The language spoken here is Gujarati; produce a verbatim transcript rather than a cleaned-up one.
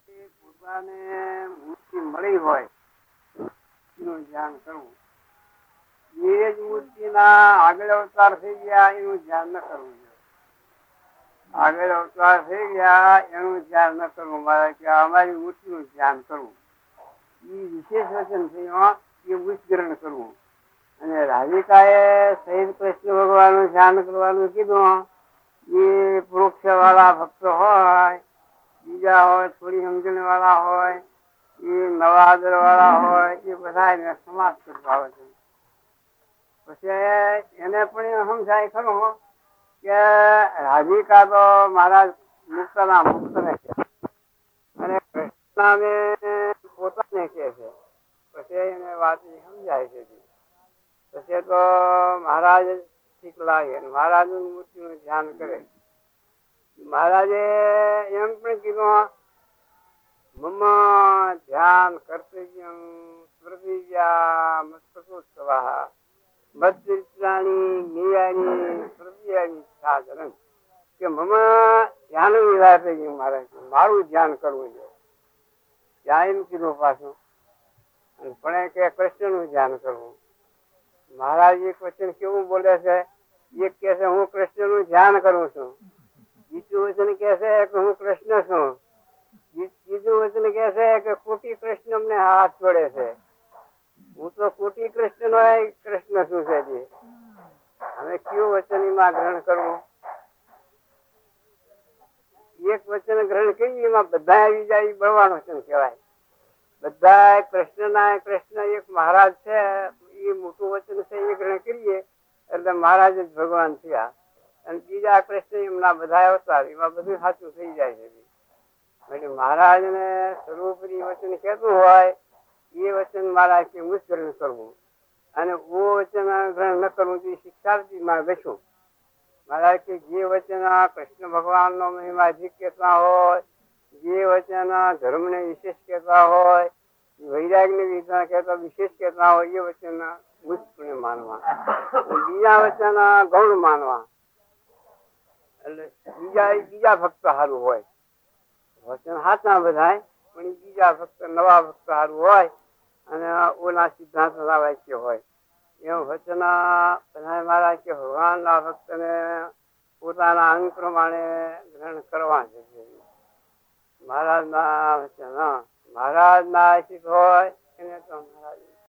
પોતાને મુક્તિ મળી હોય એનું ધ્યાન કરવું. એ જ મૂર્તિના આગળ અવતાર થઈ ગયા એનું ધ્યાન ન કરવું જોઈએ. આગળ અવતાર થઈ ગયા એનું ધ્યાન ન કરવું. મારે કે અમારી મૂર્તિનું ધ્યાન કરવું. એ વિશેષ વચન થયું એ ઉચ્ચગ્રહણ કરવું. અને રાધિકાએ સહિત કૃષ્ણ ભગવાનનું ધ્યાન કરવાનું કીધું. એ પરોક્ષ વાળા ભક્તો હોય, બીજા હોય થોડી સમજણ વાળા હોય, એ નવા આદર વાળા હોય, એ બધા એને સમાજ કરતા હોય છે. પછી એને પણ સમજાય ખરું કે રાધિકા તો મારા મુક્ત ના મુક્ત ને કે અને કૃષ્ણ પોતાને કે છે. પછી એને વાત સમજાય છે. પછી તો મહારાજ ઠીક લાગે, મહારાજ નું મૂર્તિ નું ધ્યાન કરે. મહારાજે એમ પણ કીધું મમ ધ્યાન કર્તવ્યમ સ્મૃતિજા મસ્તકોત્સવા મધ્યની જ્ઞેયાની સ્મૃતિયાની સાધન કે મમ ધ્યાન વિરાતે મહારાજ મારું ધ્યાન કરવું જોઈએ. ત્યાં એમ કીધું પાછું પણ કે કૃષ્ણ નું ધ્યાન કરવું. મહારાજ એક વચન કેવું બોલે છે, એક કે છે હું કૃષ્ણ નું ધ્યાન કરું છું, બીજું વચન કે છે કે હું કૃષ્ણ છું, બીજું વચન કે છે કે કોટી કૃષ્ણ અમને હાથ જોડે છે. હું તો કોટી કૃષ્ણ નો કૃષ્ણ છું છે. હવે કયું વચન એમાં ગ્રહણ કરવું? એક વચન ગ્રહણ કરી એમાં બધા આવી જાય એ બળવાન વચન કહેવાય. બધા કૃષ્ણ ના કૃષ્ણ એક મહારાજ છે એ મોટું વચન છે એ ગ્રહણ કરીએ એટલે મહારાજ જ ભગવાન થયા. અને બીજા કૃષ્ણ એમના બધા અવતાર એમાં બધું સાચું થઈ જાય છે. એટલે મહારાજ ને સ્વરૂપરી વચન કહેતું હોય એ વચન મહારાજ કે ઉચ્ચરણ કરવું અને ઓ વચન ગ્રહણ ન કરવું તો શિક્ષાર્થી માં બેસું. મહારાજ કે જે વચન કૃષ્ણ ભગવાન નો મહિમા અધિક કહેતા હોય, જે વચન ધર્મ ને વિશેષ કહેતા હોય, વૈરાગ ને વિધાન કહેતા વિશેષ કહેતા હોય એ વચન ઉચ્ચ માનવા, બીજા વચન ગૌણ માનવા. એટલે બીજા બીજા ભક્ત સારું હોય, વચન હાથના બધાય પણ બીજા ભક્ત નવા ભક્ત સારું હોય અને ઓના સિદ્ધાંત વાક્ય હોય એમ વચન બધા મારા કે ભગવાન ના ભક્ત ને પોતાના અંગ પ્રમાણે ગ્રહણ કરવા છે. મહારાજ ના વચન મહારાજ ના આશિત હોય એને તો મહારાજ